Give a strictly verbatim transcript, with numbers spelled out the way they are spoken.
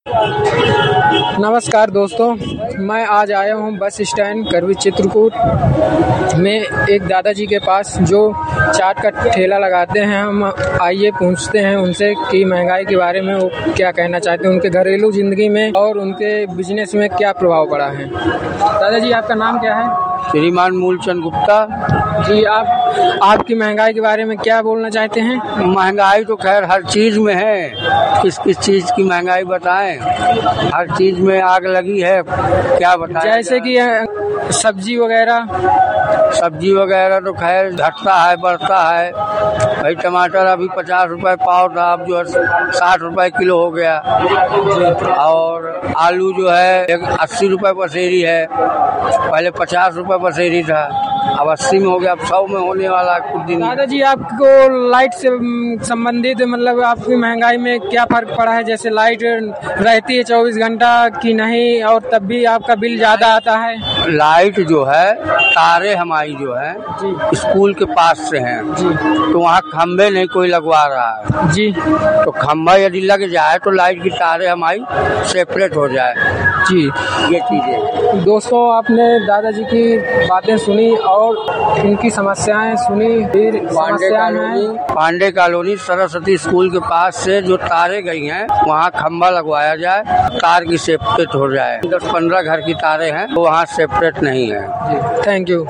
नमस्कार दोस्तों, मैं आज आया हूँ बस स्टैंड करवी चित्रकूट में एक दादाजी के पास जो चाट का ठेला लगाते हैं। हम आइए पूछते हैं उनसे कि महंगाई के बारे में वो क्या कहना चाहते हैं, उनके घरेलू जिंदगी में और उनके बिजनेस में क्या प्रभाव पड़ा है। दादाजी, आपका नाम क्या है? श्रीमान मूलचंद गुप्ता जी, आप आपकी महंगाई के बारे में क्या बोलना चाहते हैं? महंगाई तो खैर हर चीज में है, किस किस चीज की महंगाई बताएं। हर चीज में आग लगी है, क्या बताएं। जैसे कि सब्जी वगैरह सब्जी वगैरह तो खैर घटता है बढ़ता है। भाई टमाटर अभी पचास रुपए पाव था, अब जो है साठ रुपए किलो हो गया। और आलू जो है एक अस्सी रुपए पसेरी है, पहले पचास रुपए पसेरी था, अब अस्सी में हो गया, अब सौ में होने वाला कुछ दिन। दादाजी, आपको लाइट से संबंधित मतलब आपकी महंगाई में क्या फर्क पड़ा है? जैसे लाइट रहती है चौबीस घंटा की नहीं, और तब भी आपका बिल ज्यादा आता है? लाइट जो है, तारे हमारी जो है जी स्कूल के पास से हैं जी, तो वहाँ खम्भे नहीं कोई लगवा रहा है जी, तो खम्भा यदि लग जाए तो लाइट की तारे हमारी सेपरेट हो जाए जी। ये चीजें। दोस्तों, आपने दादाजी की बातें सुनी और उनकी समस्याएं सुनी। फिर Pande colony Pande colony Saraswati school के पास से जो तारे गई हैं वहाँ खम्भा लगवाया जाए, तार की सेपरेट हो जाए। दस पंद्रह घर की तारे हैं तो वहाँ सेपरेट नहीं है। Thank you.